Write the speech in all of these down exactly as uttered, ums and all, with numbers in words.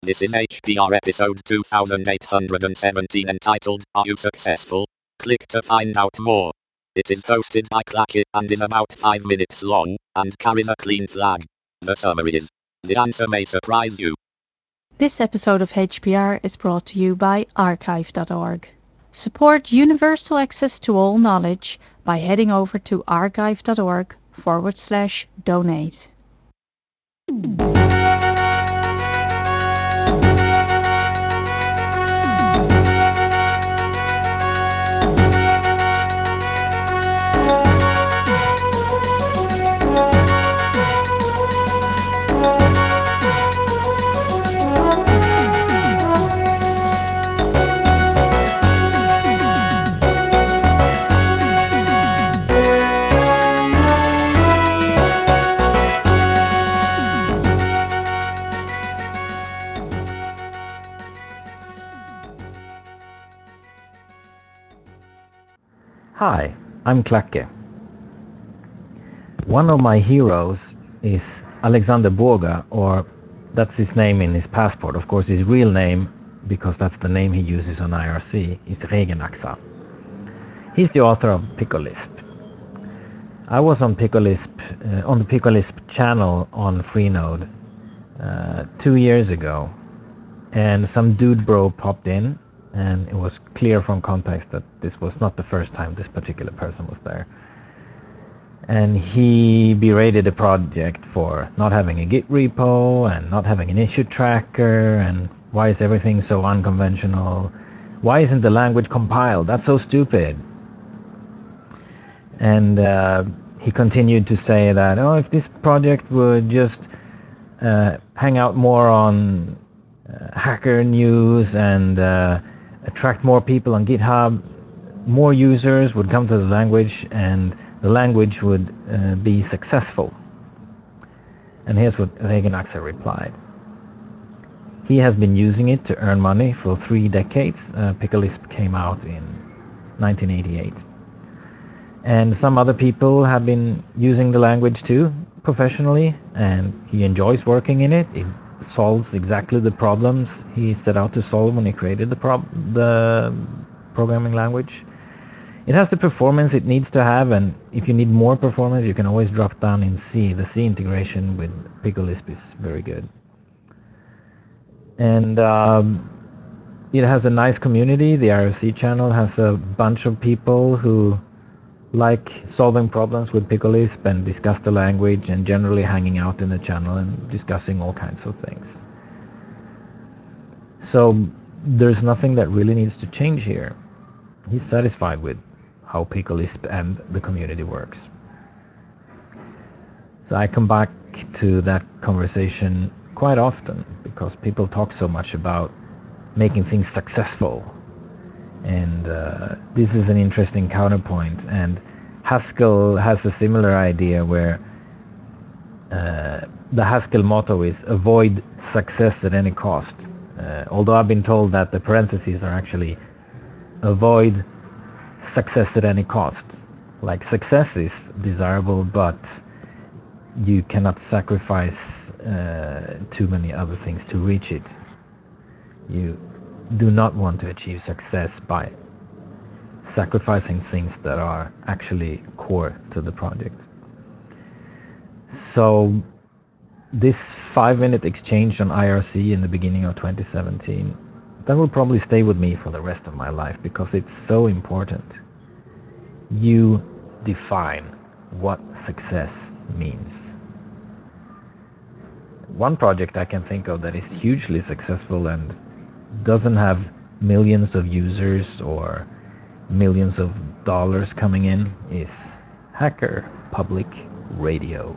This is H P R episode two thousand eight hundred seventeen entitled, Are You Successful? Click to find out more. It is hosted by Clacky and is about five minutes long, and carries a clean flag. The summary is, the answer may surprise you. This episode of H P R is brought to you by archive dot org. Support universal access to all knowledge by heading over to archive.org forward slash donate. Hi, I'm Klacke. One of my heroes is Alexander Borga, or that's his name in his passport. Of course, his real name, because that's the name he uses on I R C, is Regenaxa. He's the author of Picolisp. I was on Picolisp, uh, on the Picolisp channel on Freenode uh, two years ago, and some dude bro popped in, and it was clear from context that this was not the first time this particular person was there. And he berated the project for not having a Git repo and not having an issue tracker, and why is everything so unconventional? Why isn't the language compiled? That's so stupid. And uh, he continued to say that, oh, if this project would just uh, hang out more on uh, hacker news and uh, attract more people on GitHub, more users would come to the language and the language would uh, be successful. And here's what Regenaxa replied. He has been using it to earn money for three decades. Uh, Picolisp came out in nineteen eighty-eight. And some other people have been using the language too, professionally, and he enjoys working in it. It solves exactly the problems he set out to solve when he created the, prob- the programming language. It has the performance it needs to have, and if you need more performance, you can always drop down in C. The C integration with Picolisp is very good. And um, it has a nice community. The I R C channel has a bunch of people who like solving problems with Picolisp and discuss the language and generally hanging out in the channel and discussing all kinds of things. So there's nothing that really needs to change here. He's satisfied with how Picolisp and the community works. So I come back to that conversation quite often because people talk so much about making things successful. And uh, this is an interesting counterpoint. And Haskell has a similar idea where uh, the Haskell motto is avoid success at any cost. Uh, although I've been told that the parentheses are actually avoid success at any cost. Like success is desirable, but you cannot sacrifice uh, too many other things to reach it. You do not want to achieve success by sacrificing things that are actually core to the project. So this five-minute exchange on I R C in the beginning of twenty seventeen, that will probably stay with me for the rest of my life because it's so important. You define what success means. One project I can think of that is hugely successful and doesn't have millions of users or millions of dollars coming in is Hacker Public Radio.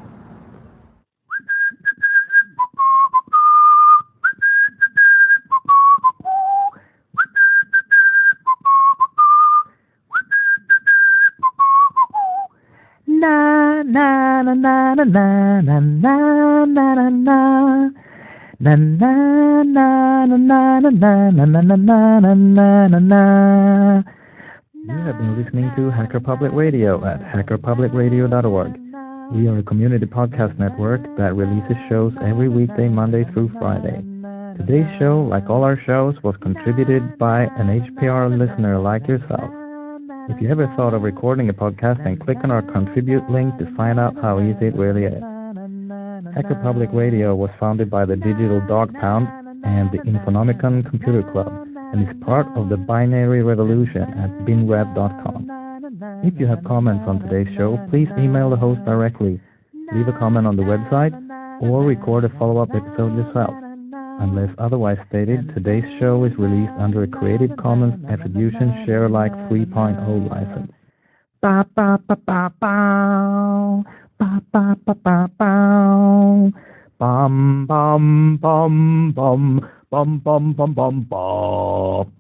Na na na na na na na na na na. Na na na na na na na na na na na na na na. You have been listening to Hacker Public Radio at hacker public radio dot org. We are a community podcast network that releases shows every weekday, Monday through Friday. Today's show, like all our shows, was contributed by an H P R listener like yourself. If you ever thought of recording a podcast, then click on our contribute link to find out how easy it really is. Hacker Public Radio was founded by the Digital Dog Pound and the Infonomicon Computer Club, and is part of the Binary Revolution at binrev dot com. If you have comments on today's show, please email the host directly, leave a comment on the website, or record a follow-up episode yourself. Unless otherwise stated, today's show is released under a Creative Commons Attribution Share Alike three point oh license. Ba ba ba ba bow. Ba ba ba ba bow. Bum bum bum bum bum bum bum bum bum.